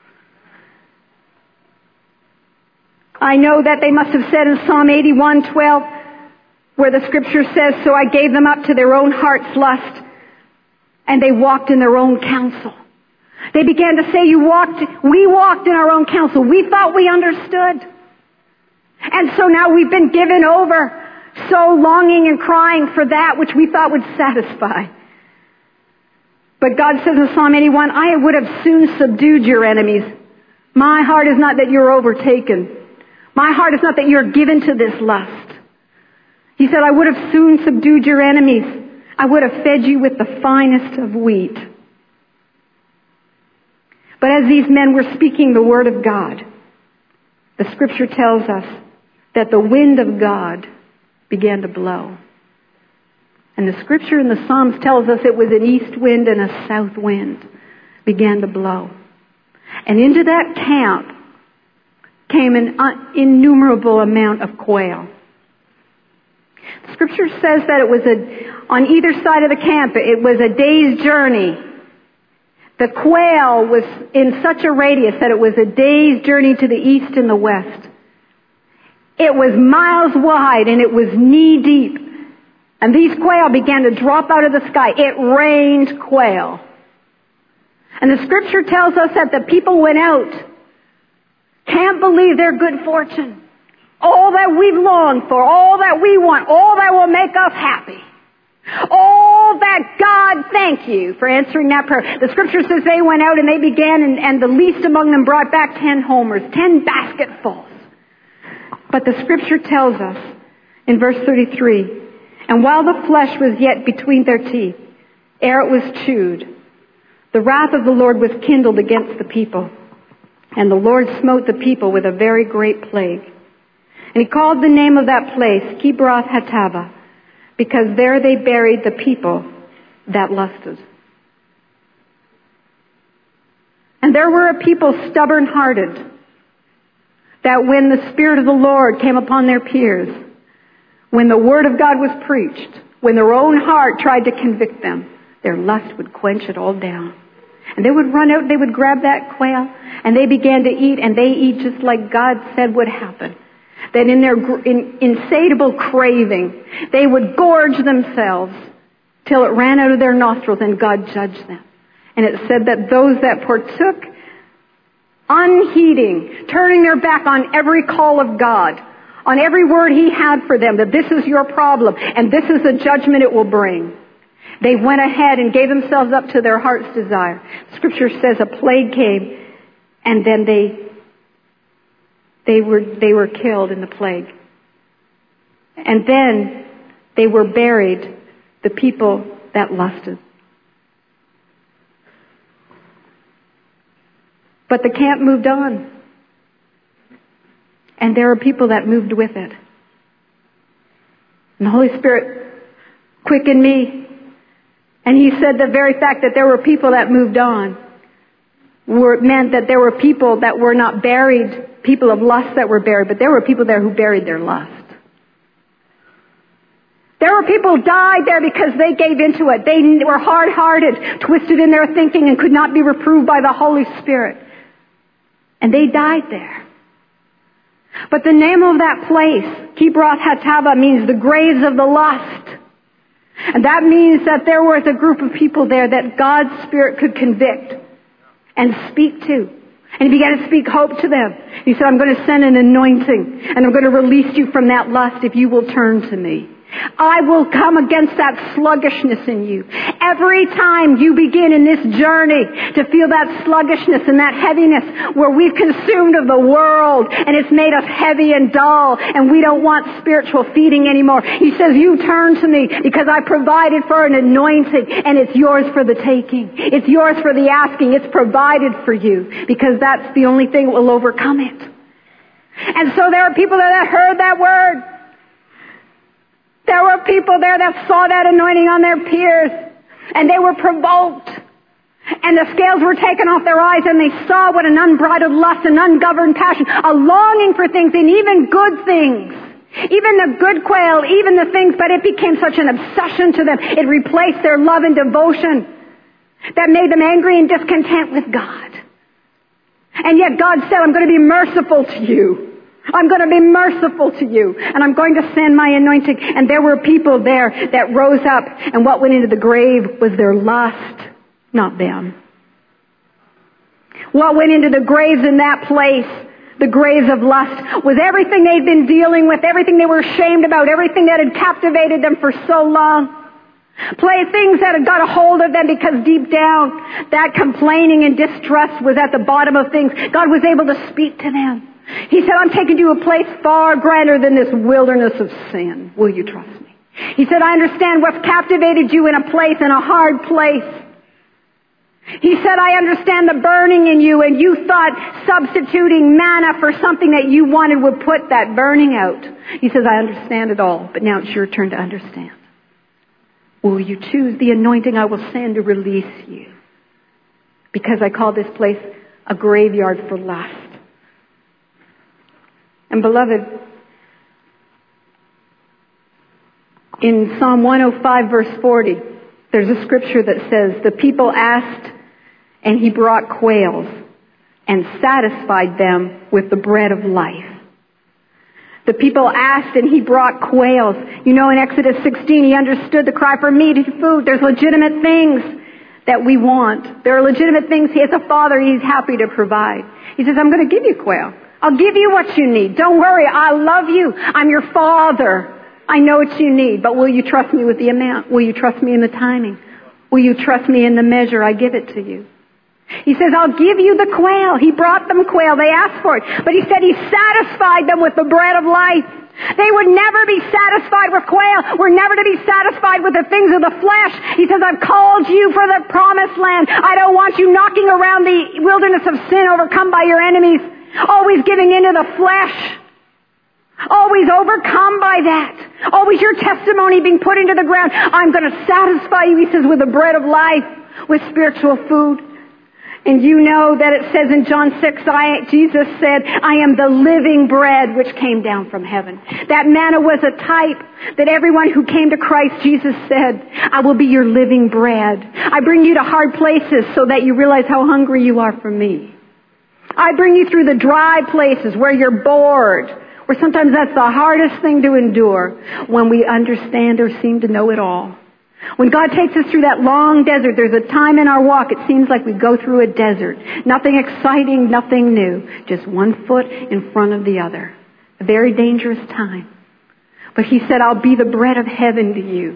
I know that they must have said in Psalm 81:12, where the scripture says, so I gave them up to their own heart's lust, and they walked in their own counsel. They began to say, we walked in our own counsel. We thought we understood. And so now we've been given over, so longing and crying for that which we thought would satisfy. But God says in Psalm 81, I would have soon subdued your enemies. My heart is not that you're overtaken. My heart is not that you're given to this lust. He said, I would have soon subdued your enemies. I would have fed you with the finest of wheat. But as these men were speaking the word of God, the scripture tells us that the wind of God began to blow. And the scripture in the Psalms tells us it was an east wind and a south wind began to blow. And into that camp came an innumerable amount of quail. The scripture says that it was on either side of the camp, it was a day's journey. The quail was in such a radius that it was a day's journey to the east and the west. It was miles wide and it was knee deep. And these quail began to drop out of the sky. It rained quail. And the scripture tells us that the people went out. Can't believe their good fortune. All that we've longed for, all that we want, all that will make us happy. Oh, that God, thank you for answering that prayer. The scripture says they went out and they began, and the least among them brought back 10 homers, 10 basketfuls. But the scripture tells us in verse 33, and while the flesh was yet between their teeth, ere it was chewed, the wrath of the Lord was kindled against the people. And the Lord smote the people with a very great plague. And he called the name of that place Kibroth Hattaavah, because there they buried the people that lusted. And there were a people stubborn-hearted, that when the Spirit of the Lord came upon their peers, when the Word of God was preached, when their own heart tried to convict them, their lust would quench it all down. And they would run out, they would grab that quail, and they began to eat, and they eat just like God said would happen. That in their insatiable craving, they would gorge themselves till it ran out of their nostrils, and God judged them. And it said that those that partook, unheeding, turning their back on every call of God, on every word He had for them, that this is your problem, and this is the judgment it will bring. They went ahead and gave themselves up to their heart's desire. Scripture says a plague came, and then they were killed in the plague. And then they were buried, the people that lusted. But the camp moved on. And there are people that moved with it. And the Holy Spirit quickened me. And He said the very fact that there were people that moved on meant that there were people that were not buried, people of lust that were buried, but there were people there who buried their lust. There were people who died there because they gave into it. They were hard-hearted, twisted in their thinking, and could not be reproved by the Holy Spirit. And they died there. But the name of that place, Kibroth Hattaavah, means the graves of the lust. And that means that there was a group of people there that God's Spirit could convict and speak to. And He began to speak hope to them. He said, I'm going to send an anointing, and I'm going to release you from that lust if you will turn to me. I will come against that sluggishness in you. Every time you begin in this journey to feel that sluggishness and that heaviness where we've consumed of the world and it's made us heavy and dull and we don't want spiritual feeding anymore, He says, you turn to me because I provided for an anointing and it's yours for the taking. It's yours for the asking. It's provided for you because that's the only thing that will overcome it. And so there are people that heard that word. There were people there that saw that anointing on their peers, and they were provoked. And the scales were taken off their eyes, and they saw what an unbridled lust, an ungoverned passion, a longing for things, and even good things. Even the good quail, even the things, but it became such an obsession to them. It replaced their love and devotion that made them angry and discontent with God. And yet God said, I'm going to be merciful to you. I'm going to be merciful to you, and I'm going to send my anointing. And there were people there that rose up, and what went into the grave was their lust, not them. What went into the graves in that place, the graves of lust, was everything they'd been dealing with, everything they were ashamed about, everything that had captivated them for so long. Things that had got a hold of them because deep down, that complaining and distrust was at the bottom of things. God was able to speak to them. He said, I'm taking you to a place far grander than this wilderness of sin. Will you trust me? He said, I understand what's captivated you in a place, in a hard place. He said, I understand the burning in you, and you thought substituting manna for something that you wanted would put that burning out. He says, I understand it all, but now it's your turn to understand. Will you choose the anointing I will send to release you? Because I call this place a graveyard for lust. And beloved, in Psalm 105 verse 40, there's a scripture that says, the people asked, and He brought quails and satisfied them with the bread of life. The people asked, and He brought quails. You know, in Exodus 16, He understood the cry for meat and food. There's legitimate things that we want. There are legitimate things. As a father, He's happy to provide. He says, I'm going to give you quail. I'll give you what you need. Don't worry. I love you. I'm your father. I know what you need, but will you trust me with the amount? Will you trust me in the timing? Will you trust me in the measure I give it to you? He says, I'll give you the quail. He brought them quail. They asked for it. But he said he satisfied them with the bread of life. They would never be satisfied with quail. We're never to be satisfied with the things of the flesh. He says, I've called you for the promised land. I don't want you knocking around the wilderness of sin, overcome by your enemies, always giving into the flesh, always overcome by that, always your testimony being put into the ground. I'm going to satisfy you, he says, with the bread of life, with spiritual food. And you know that it says in John 6, Jesus said, I am the living bread which came down from heaven. That manna was a type that everyone who came to Christ, Jesus said, I will be your living bread. I bring you to hard places so that you realize how hungry you are for me. I bring you through the dry places where you're bored, where sometimes that's the hardest thing to endure, when we understand or seem to know it all. When God takes us through that long desert, there's a time in our walk, it seems like we go through a desert. Nothing exciting, nothing new. Just one foot in front of the other. A very dangerous time. But he said, I'll be the bread of heaven to you.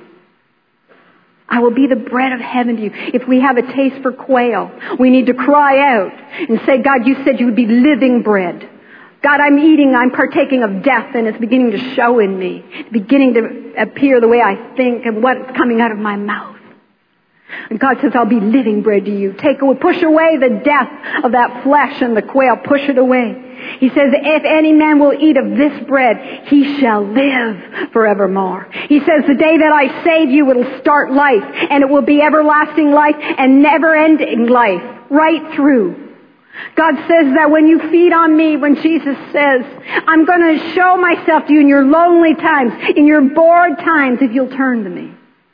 I will be the bread of heaven to you. If we have a taste for quail, we need to cry out and say, God, you said you would be living bread. God, I'm partaking of death, and it's beginning to show in me. It's beginning to appear the way I think and what's coming out of my mouth. And God says, I'll be living bread to you. Push away the death of that flesh and the quail. Push it away. He says, if any man will eat of this bread, he shall live forevermore. He says, the day that I save you, it'll start life, and it will be everlasting life and never-ending life, right through. God says that when you feed on me, when Jesus says, I'm going to show myself to you in your lonely times, in your bored times, if you'll turn to me.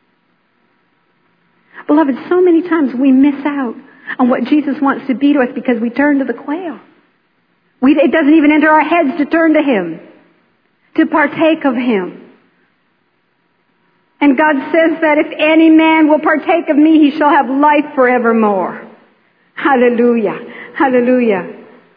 Beloved, so many times we miss out on what Jesus wants to be to us because we turn to the quail. It doesn't even enter our heads to turn to Him, to partake of Him. And God says that if any man will partake of me, he shall have life forevermore. Hallelujah. Hallelujah.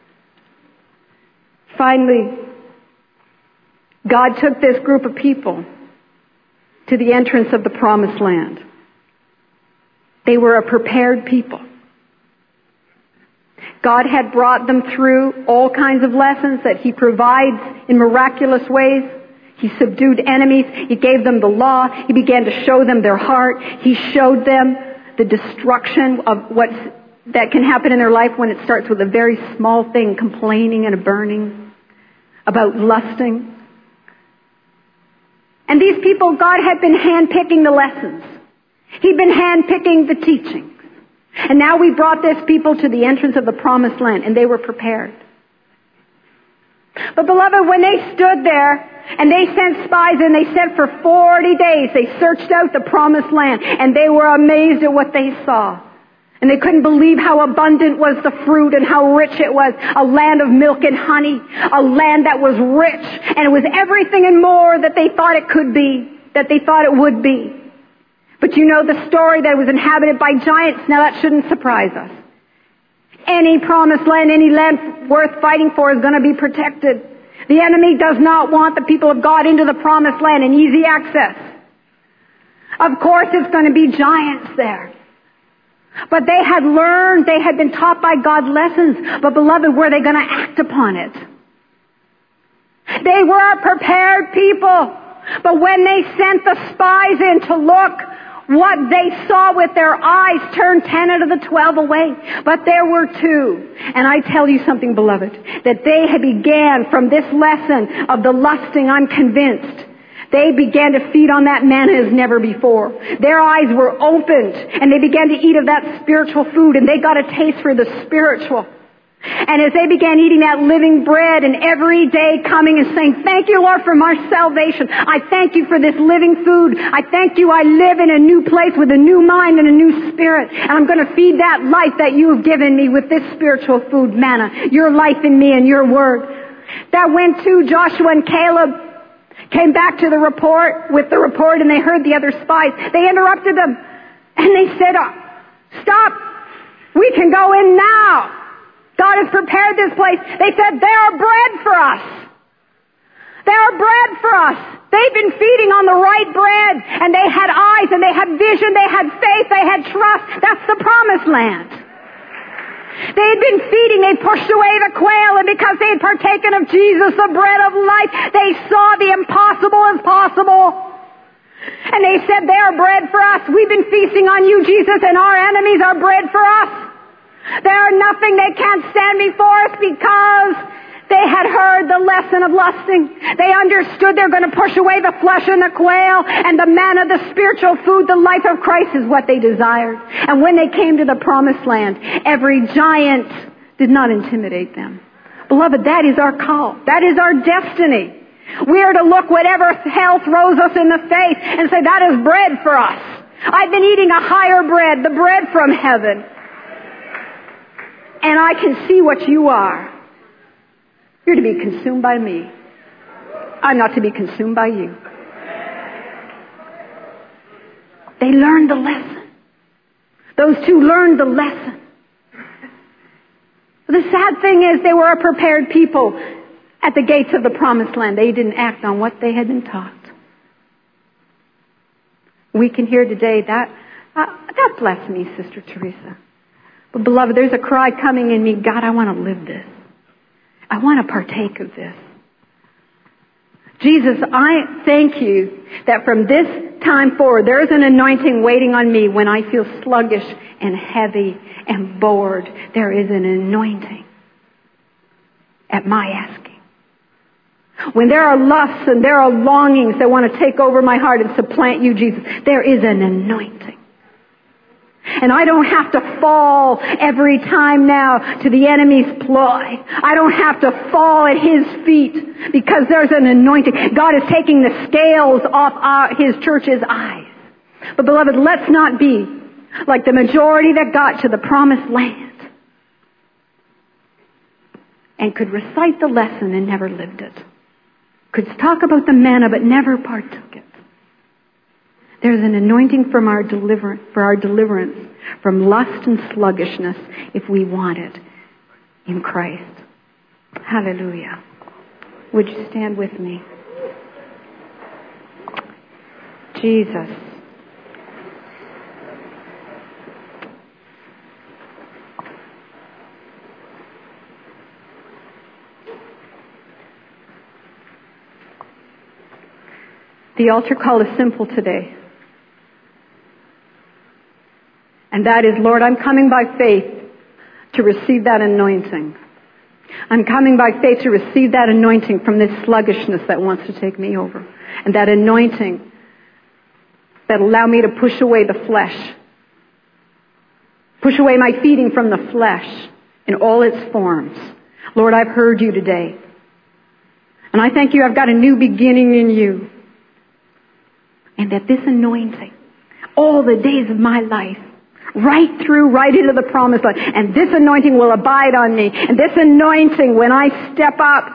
Finally, God took this group of people to the entrance of the promised land. They were a prepared people. God had brought them through all kinds of lessons that He provides in miraculous ways. He subdued enemies. He gave them the law. He began to show them their heart. He showed them the destruction of that can happen in their life when it starts with a very small thing, complaining and a burning, about lusting. And these people, God had been handpicking the lessons. He'd been handpicking the teachings. And now we brought this people to the entrance of the promised land, and they were prepared. But beloved, when they stood there, and they sent spies, and they said for 40 days, they searched out the promised land, and they were amazed at what they saw. And they couldn't believe how abundant was the fruit and how rich it was. A land of milk and honey. A land that was rich. And it was everything and more that they thought it could be. That they thought it would be. But you know the story that it was inhabited by giants. Now that shouldn't surprise us. Any promised land, any land worth fighting for is going to be protected. The enemy does not want the people of God into the promised land and easy access. Of course it's going to be giants there. But they had learned, they had been taught by God lessons. But beloved, were they going to act upon it? They were a prepared people. But when they sent the spies in to look, what they saw with their eyes turned 10 out of the 12 away. But there were 2. And I tell you something, beloved, that they had began from this lesson of the lusting, I'm convinced. They began to feed on that manna as never before. Their eyes were opened, and they began to eat of that spiritual food, and they got a taste for the spiritual. And as they began eating that living bread and every day coming and saying, thank you, Lord, for my salvation. I thank you for this living food. I thank you I live in a new place with a new mind and a new spirit. And I'm going to feed that life that you have given me with this spiritual food, manna. Your life in me and your word. That went to Joshua and Caleb. Came back to the report, and they heard the other spies. They interrupted them, and they said, stop, we can go in now. God has prepared this place. They said, they are bread for us. They are bread for us. They'd been feeding on the right bread, and they had eyes, and they had vision, they had faith, they had trust. That's the promised land. They had been feeding, they pushed away the quail, and because they had partaken of Jesus, the bread of life, they saw the impossible as possible. And they said, they are bread for us. We've been feasting on you, Jesus, and our enemies are bread for us. There are nothing they can't stand before us because they had heard the lesson of lusting. They understood they're going to push away the flesh and the quail, and the manna, the spiritual food, the life of Christ is what they desired. And when they came to the promised land, every giant did not intimidate them. Beloved, that is our call. That is our destiny. We are to look whatever hell throws us in the face and say, that is bread for us. I've been eating a higher bread, the bread from heaven. And I can see what you are. You're to be consumed by me. I'm not to be consumed by you. They learned the lesson. Those two learned the lesson. The sad thing is they were a prepared people at the gates of the promised land. They didn't act on what they had been taught. We can hear today that bless me, Sister Teresa. But beloved, there's a cry coming in me. God, I want to live this. I want to partake of this. Jesus, I thank you that from this time forward, there is an anointing waiting on me when I feel sluggish and heavy and bored. There is an anointing at my asking. When there are lusts and there are longings that want to take over my heart and supplant you, Jesus, there is an anointing. And I don't have to fall every time now to the enemy's ploy. I don't have to fall at his feet because there's an anointing. God is taking the scales off his church's eyes. But beloved, let's not be like the majority that got to the promised land and could recite the lesson and never lived it. Could talk about the manna but never partook it. There's an anointing for our deliverance from lust and sluggishness if we want it in Christ. Hallelujah. Would you stand with me? Jesus. The altar call is simple today. And that is, Lord, I'm coming by faith to receive that anointing. I'm coming by faith to receive that anointing from this sluggishness that wants to take me over. And that anointing that will allow me to push away the flesh. Push away my feeding from the flesh in all its forms. Lord, I've heard you today. And I thank you I've got a new beginning in you. And that this anointing, all the days of my life, right into the promised land, and this anointing will abide on me. And this anointing, when I step up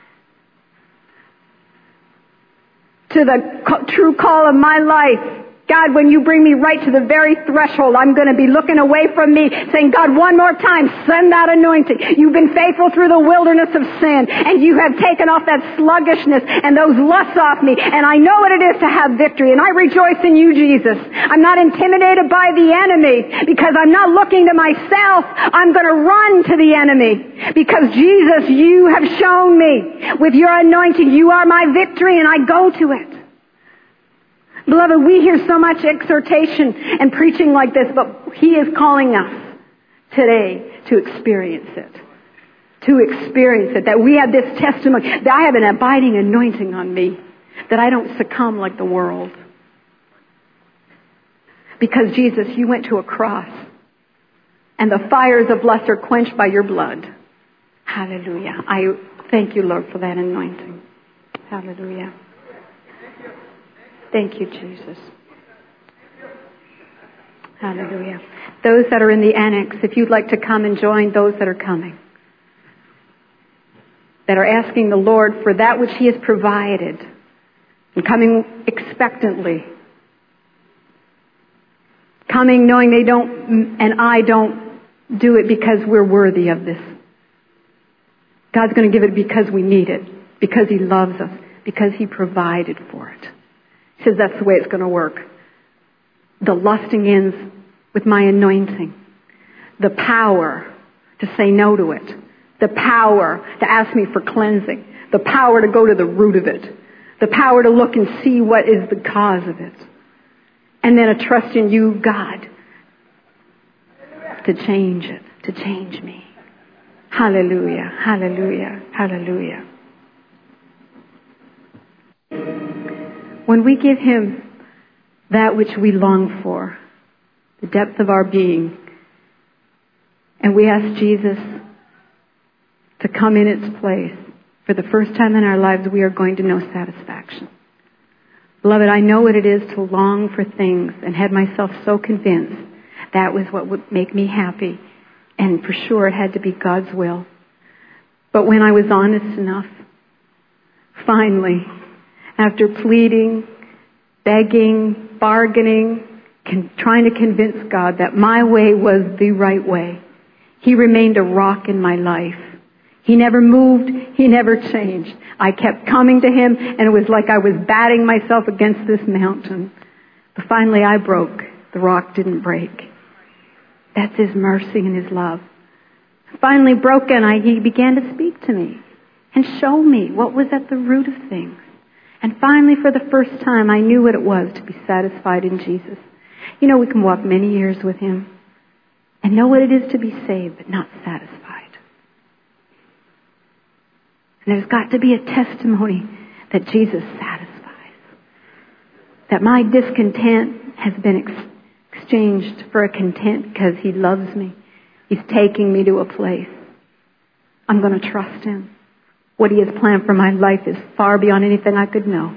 to the true call of my life, God, when you bring me right to the very threshold, I'm going to be looking away from me, saying, God, one more time, send that anointing. You've been faithful through the wilderness of sin, and you have taken off that sluggishness and those lusts off me, and I know what it is to have victory, and I rejoice in you, Jesus. I'm not intimidated by the enemy, because I'm not looking to myself. I'm going to run to the enemy, because Jesus, you have shown me with your anointing, you are my victory, and I go to it. Beloved, we hear so much exhortation and preaching like this, but he is calling us today to experience it. To experience it. That we have this testimony, that I have an abiding anointing on me, that I don't succumb like the world. Because Jesus, you went to a cross, and the fires of lust are quenched by your blood. Hallelujah. I thank you, Lord, for that anointing. Hallelujah. Thank you, Jesus. Hallelujah. Those that are in the annex, if you'd like to come and join those that are coming, that are asking the Lord for that which he has provided, and coming expectantly, coming knowing they don't, and I don't do it because we're worthy of this. God's going to give it because we need it, because he loves us, because he provided for it. He says that's the way it's going to work. The lusting ends with my anointing. The power to say no to it. The power to ask me for cleansing. The power to go to the root of it. The power to look and see what is the cause of it. And then a trust in you, God, to change it, to change me. Hallelujah, hallelujah, hallelujah. When we give him that which we long for, the depth of our being, and we ask Jesus to come in its place, for the first time in our lives, we are going to know satisfaction. Beloved, I know what it is to long for things and had myself so convinced that was what would make me happy. And for sure it had to be God's will. But when I was honest enough, finally, after pleading, begging, bargaining, trying to convince God that my way was the right way, he remained a rock in my life. He never moved. He never changed. I kept coming to him, and it was like I was batting myself against this mountain. But finally I broke. The rock didn't break. That's his mercy and his love. Finally broken, he began to speak to me and show me what was at the root of things. And finally, for the first time, I knew what it was to be satisfied in Jesus. You know, we can walk many years with him and know what it is to be saved, but not satisfied. And there's got to be a testimony that Jesus satisfies. That my discontent has been exchanged for a content because he loves me. He's taking me to a place. I'm going to trust him. What he has planned for my life is far beyond anything I could know.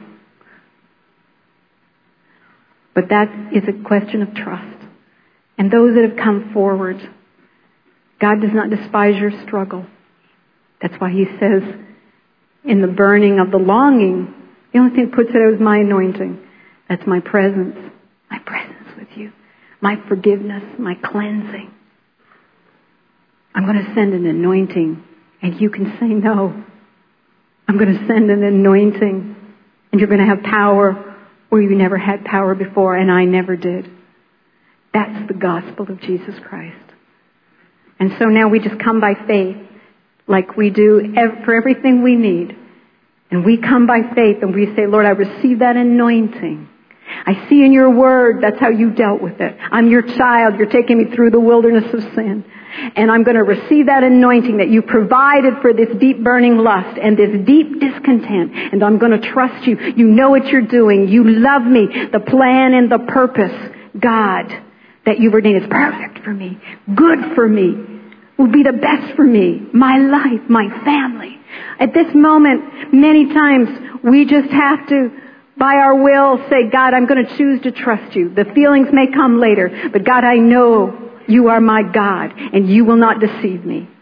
But that is a question of trust. And those that have come forward, God does not despise your struggle. That's why he says, in the burning of the longing, the only thing that puts it out is my anointing. That's my presence with you, my forgiveness, my cleansing. I'm going to send an anointing, and you can say no. I'm going to send an anointing, and you're going to have power where you never had power before, and I never did. That's the gospel of Jesus Christ. And so now we just come by faith, like we do for everything we need. And we come by faith and we say, Lord, I receive that anointing. I see in your word, that's how you dealt with it. I'm your child. You're taking me through the wilderness of sin. And I'm going to receive that anointing that you provided for this deep burning lust and this deep discontent. And I'm going to trust you. You know what you're doing. You love me. The plan and the purpose, God, that you've ordained is perfect for me, good for me, will be the best for me, my life, my family. At this moment, many times we just have to, by our will, say, God, I'm going to choose to trust you. The feelings may come later, but God, I know you are my God, and you will not deceive me.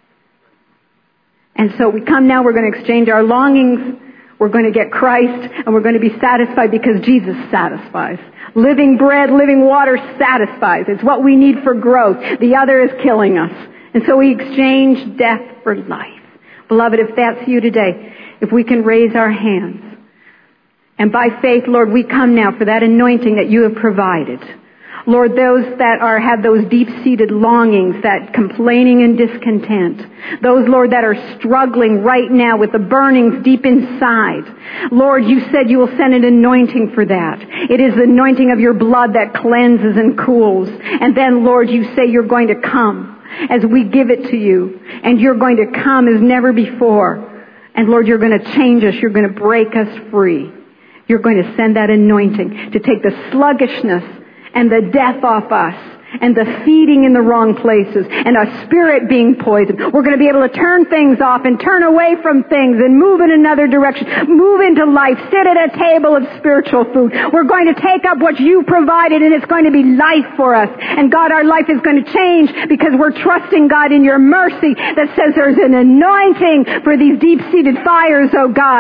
And so we come now, we're going to exchange our longings, we're going to get Christ, and we're going to be satisfied because Jesus satisfies. Living bread, living water satisfies. It's what we need for growth. The other is killing us. And so we exchange death for life. Beloved, if that's you today, if we can raise our hands. And by faith, Lord, we come now for that anointing that you have provided. Lord, those that have those deep-seated longings, that complaining and discontent. Those, Lord, that are struggling right now with the burnings deep inside. Lord, you said you will send an anointing for that. It is the anointing of your blood that cleanses and cools. And then, Lord, you say you're going to come as we give it to you. And you're going to come as never before. And Lord, you're going to change us. You're going to break us free. You're going to send that anointing to take the sluggishness and the death off us, and the feeding in the wrong places, and our spirit being poisoned. We're going to be able to turn things off and turn away from things and move in another direction. Move into life. Sit at a table of spiritual food. We're going to take up what you provided, and it's going to be life for us. And God, our life is going to change because we're trusting, God, in your mercy that says there's an anointing for these deep-seated fires, oh God.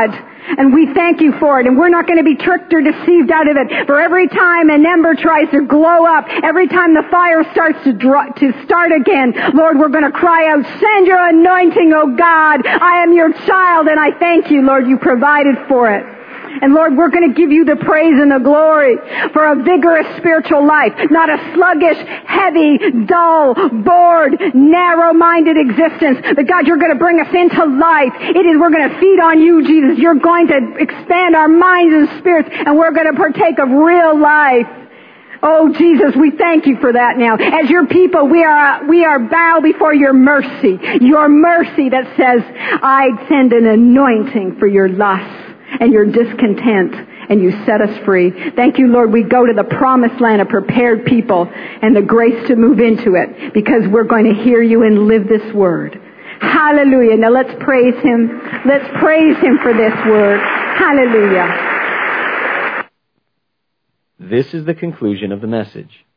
And we thank you for it. And we're not going to be tricked or deceived out of it. For every time an ember tries to glow up, every time the fire starts to start again, Lord, we're going to cry out, send your anointing, O God. I am your child, and I thank you, Lord, you provided for it. And Lord, we're going to give you the praise and the glory for a vigorous spiritual life, not a sluggish, heavy, dull, bored, narrow-minded existence. But God, you're going to bring us into life. We're going to feed on you, Jesus. You're going to expand our minds and spirits, and we're going to partake of real life. Oh, Jesus, we thank you for that now. As your people, we are bow before your mercy that says, I send an anointing for your lusts and your discontent, and you set us free. Thank you, Lord. We go to the promised land, a prepared people, and the grace to move into it, because we're going to hear you and live this word. Hallelujah. Now let's praise him. Let's praise him for this word. Hallelujah. This is the conclusion of the message.